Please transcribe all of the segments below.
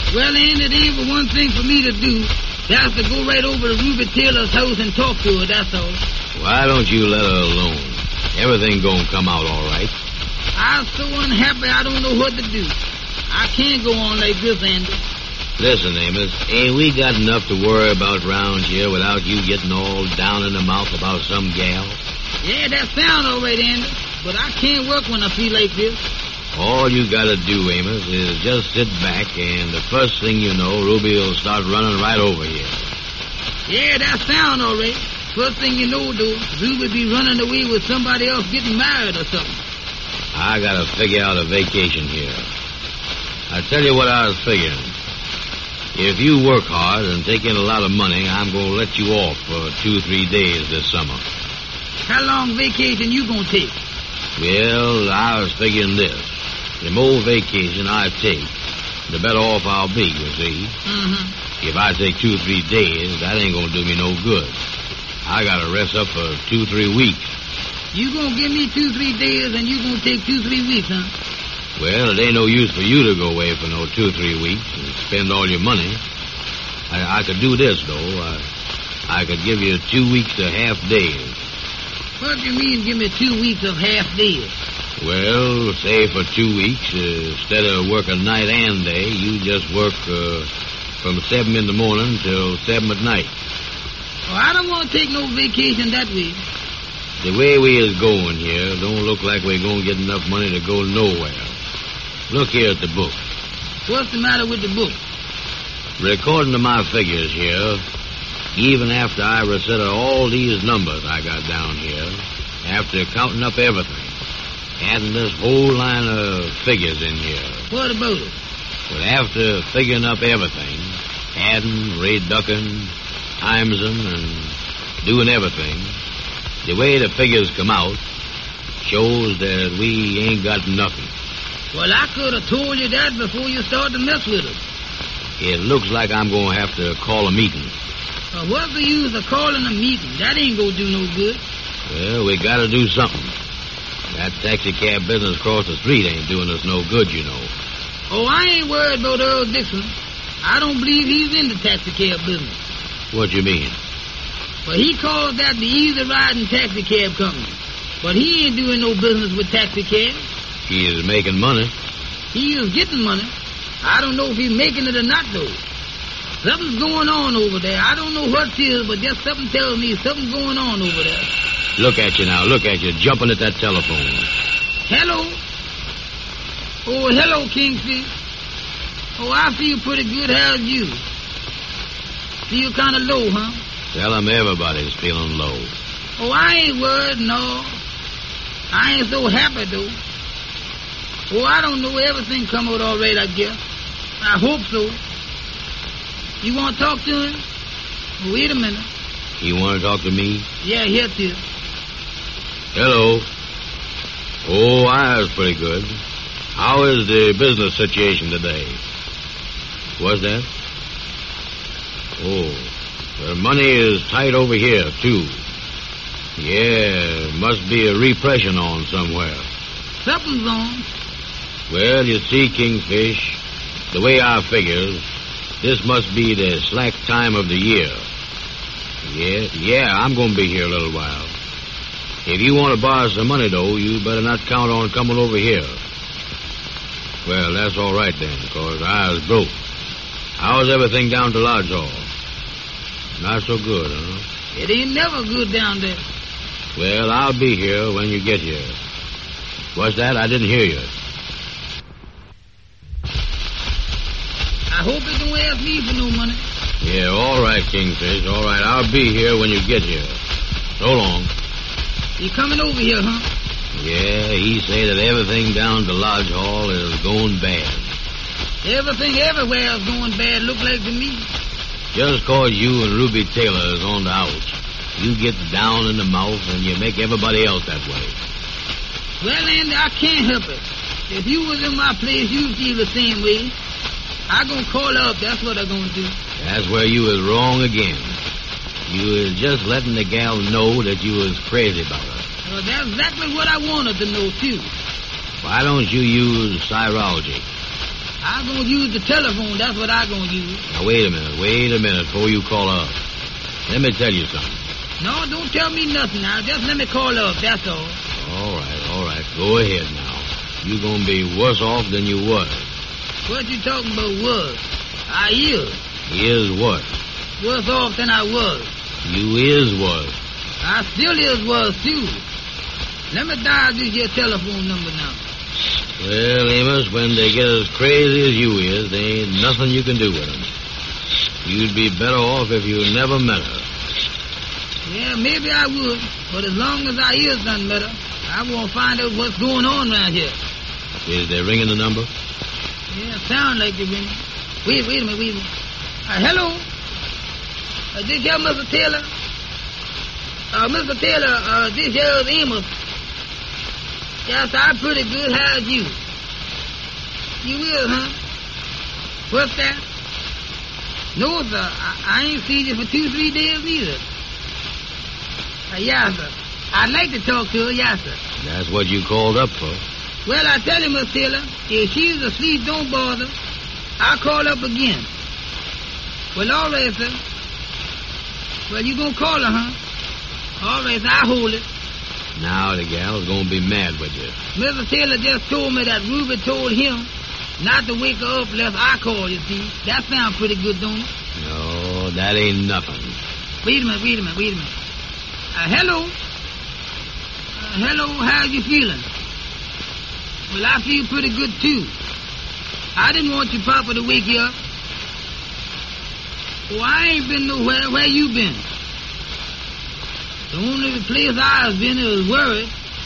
Well, Andy, it ain't but one thing for me to do. That's to go right over to Ruby Taylor's house and talk to her, that's all. Why don't you let her alone? Everything gonna come out all right. I'm so unhappy I don't know what to do. I can't go on like this, Andy. Listen, Amos, ain't we got enough to worry about round here without you getting all down in the mouth about some gal? Yeah, that sound all right, Andy. But I can't work when I feel like this. All you gotta do, Amos, is just sit back, and the first thing you know, Ruby will start running right over here. Yeah, that sound all right. First thing you know, though, Ruby be running away with somebody else getting married or something. I gotta figure out a vacation here. I tell you what I was figuring. If you work hard and take in a lot of money, I'm gonna let you off for 2-3 days this summer. How long vacation you gonna take? Well, I was figuring this. The more vacation I take, the better off I'll be, you see. Mm-hmm. If I take 2-3 days, that ain't gonna do me no good. I gotta rest up for 2-3 weeks. You gonna give me 2-3 days and you gonna take 2-3 weeks, huh? Well, it ain't no use for you to go away for no 2-3 weeks and spend all your money. I could do this, though. I could give you 2 weeks to half days. What do you mean give me 2 weeks of half days? Well, say for 2 weeks, instead of working night and day, you just work from 7 in the morning till 7 at night. Oh, I don't want to take no vacation that way. The way we is going here don't look like we're going to get enough money to go nowhere. Look here at the book. What's the matter with the book? According to my figures here, even after I resettled all these numbers I got down here, after counting up everything, adding this whole line of figures in here. What about it? But after figuring up everything, adding, reducing, timesing, and doing everything, the way the figures come out shows that we ain't got nothing. Well, I could have told you that before you started to mess with us. It looks like I'm going to have to call a meeting. Well, what's the use of calling a meeting? That ain't going to do no good. Well, we got to do something. That taxi cab business across the street ain't doing us no good, you know. Oh, I ain't worried about Earl Dixon. I don't believe he's in the taxi cab business. What you mean? Well, he calls that the Easy Riding Taxi Cab Company. But he ain't doing no business with taxi cabs. He is making money. He is getting money. I don't know if he's making it or not, though. Something's going on over there. I don't know what it is, but just something tells me something's going on over there. Look at you now. Look at you jumping at that telephone. Hello? Oh, hello, Kingfish. Oh, I feel pretty good. How's you? Feel kind of low, huh? Tell him everybody's feeling low. Oh, I ain't worried, no. I ain't so happy, though. Oh, I don't know. Everything come out all right, I guess. I hope so. You want to talk to him? Wait a minute. You want to talk to me? Yeah, here it is. Hello. Oh, I was pretty good. How is the business situation today? What's that? Oh, the money is tight over here, too. Yeah, must be a repression on somewhere. Something's on. Well, you see, Kingfish, the way I figures, this must be the slack time of the year. Yeah, I'm going to be here a little while. If you want to borrow some money, though, you better not count on coming over here. Well, that's all right then, because I was broke. How's everything down to Lodge Hall? Not so good, huh? It ain't never good down there. Well, I'll be here when you get here. What's that? I didn't hear you. I hope you don't ask me for no money. Yeah, all right, Kingfish. All right, I'll be here when you get here. So long. You coming over here, huh? Yeah, he say that everything down to Lodge Hall is going bad. Everything everywhere is going bad, look like to me. Just 'cause you and Ruby Taylor is on the outs, you get down in the mouth and you make everybody else that way. Well, Andy, I can't help it. If you was in my place, you'd feel the same way. I'm going to call her up. That's what I'm going to do. That's where you was wrong again. You was just letting the gal know that you was crazy about her. Well, that's exactly what I wanted to know, too. Why don't you use serology? I'm going to use the telephone. That's what I'm going to use. Now, wait a minute before you call up. Let me tell you something. No, don't tell me nothing now. Just let me call up, that's all. All right. Go ahead now. You're going to be worse off than you was. What you talking about was? I is. Is what? Worse off than I was. You is was. I still is was, too. Let me dial this your telephone number now. Well, Amos, when they get as crazy as you is, there ain't nothing you can do with them. You'd be better off if you never met her. Yeah, maybe I would. But as long as I is done met her, I won't find out what's going on around here. Is they ringing the number? Yeah, sound like they're ringing. Wait a minute. Hello? This here Mr. Taylor? Mr. Taylor, this here is Amos. Yes, I'm pretty good. How's you? You will, huh? What's that? No, sir. I ain't seen you for 2-3 days either. Yes, sir. I'd like to talk to her, yes, sir. That's what you called up for. Well, I tell you, Miss Taylor, if she's asleep, don't bother. I'll call up again. Well, all right, sir. Well, you gonna call her, huh? All right, I'll hold it. Now the gal's gonna be mad with you. Mr. Taylor just told me that Ruby told him not to wake her up unless I call, you see. That sounds pretty good, don't it? No, that ain't nothing. Wait a minute. Hello? Hello, how you feeling? Well, I feel pretty good, too. I didn't want your papa to wake you up. Oh, I ain't been nowhere. Where you been? The only place I've been is worried.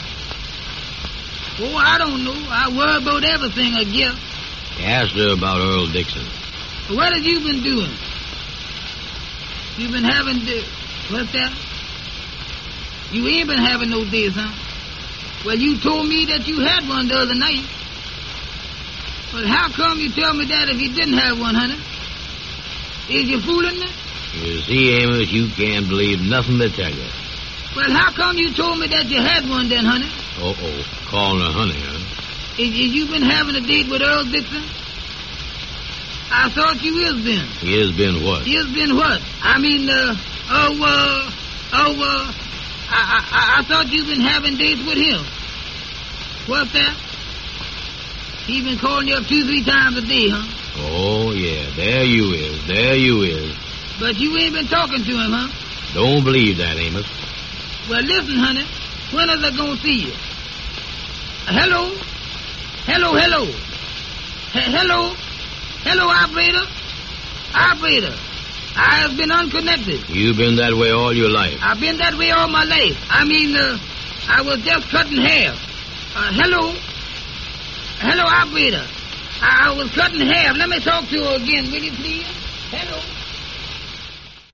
Oh, I don't know. I worry about everything, I guess. Ask her about Earl Dixon. What have you been doing? You been having... What's that? You ain't been having no days, huh? Well, you told me that you had one the other night. But how come you tell me that if you didn't have one, honey? Is you fooling me? You see, Amos, you can't believe nothing they tell you. Well, how come you told me that you had one then, honey? Calling her honey, huh? Is you been having a date with Earl Dixon? I thought you is been. He has been what? Is been what? I mean, I thought you been having dates with him. What's that? He been calling you up 2-3 times a day, huh? Oh, yeah, there you is. But you ain't been talking to him, huh? Don't believe that, Amos. Well, listen, honey. When are they gonna see you? Hello? Hello, operator? Operator, I have been unconnected. You've been that way all your life. I've been that way all my life. I mean, I was just cutting hair. Hello, operator. I was cutting hair. Let me talk to her again, will you please? Hello.